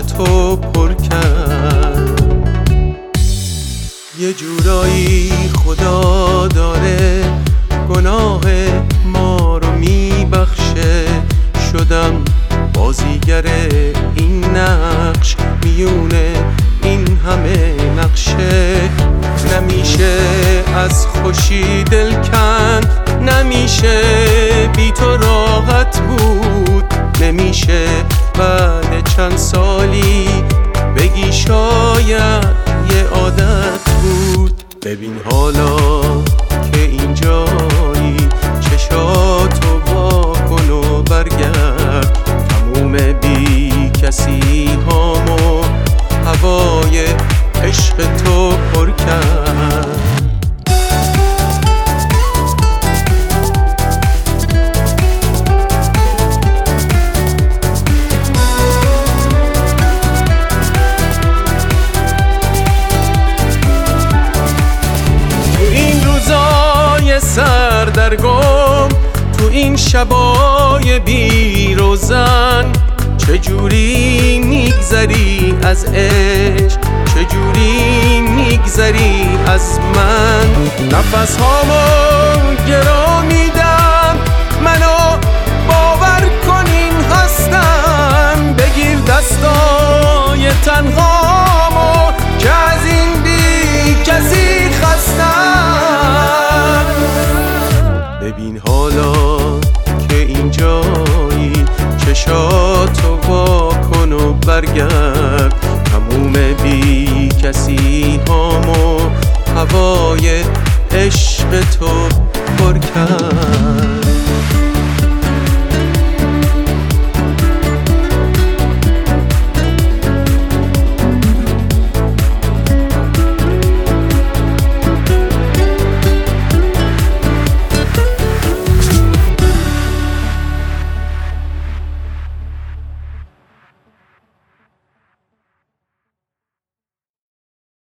تو پر کرد. یه جورایی خدا داره گناه ما رو میبخشه. شدم بازیگر این نقش میونه این همه نقشه. نمیشه از خوشی دل کند، نمیشه بی تو راحت بود، نمیشه بعد چند سالی بگی شاید یه عادت بود. ببین حالا که اینجایی چشاتو وا کن و برگرد. تموم بی کسی هامو هوای عشق تو پر کرد. سردرگم تو این شبای بی روزن، چجوری میگذری از عشق، چجوری میگذری از من. نفس هامو گرا میدم، منو باور کنین هستم. بگیر دستای تنهامو که از این بی کسی خستم. ببین حالا که اینجایی چشاتو وا کن و برگرد. تموم بی کسی هامو هوای عشق تو